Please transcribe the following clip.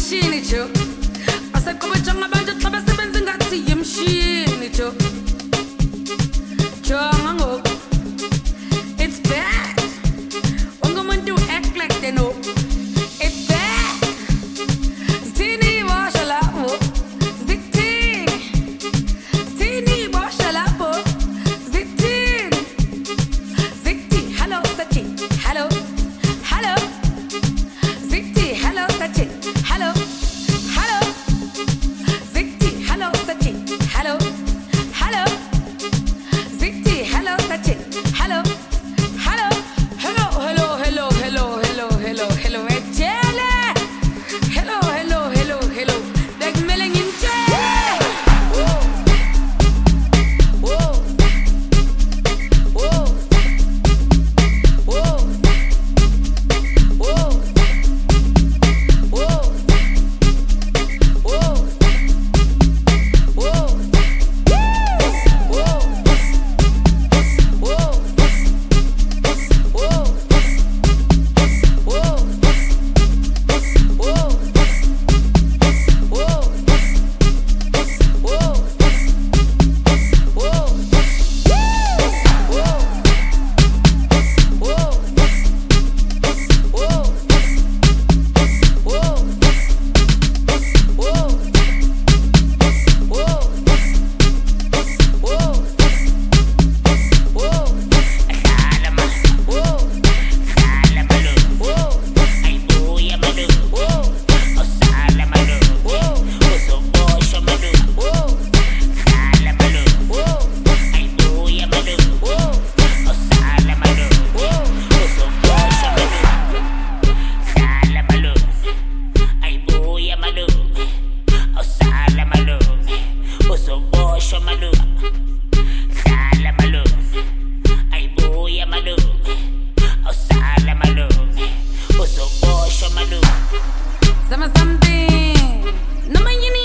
imshini jo. Asakubajonga abantu xa besebenza ngathi imshini jo. Jonga ngoku. It's bad. Wonke umuntu act like they know. It's bad. Zithini ibosha lapho? Zithini? Zithini ibosha lapho? Zithini? Zithi, hello Sachin, hello, hello. Zithi, hello Sachin, hello, hello. Zithi, hello Sachin, hello, hello. Zithi, hello Sachin, hello, hello, hello, hello, hello, hello, hello, hello, hello, Ejele. Hello, hello, hello, hello. Like meleng in jail. Whoa, whoa, whoa, whoa, whoa, whoa, whoa, whoa. Zama something. No man, you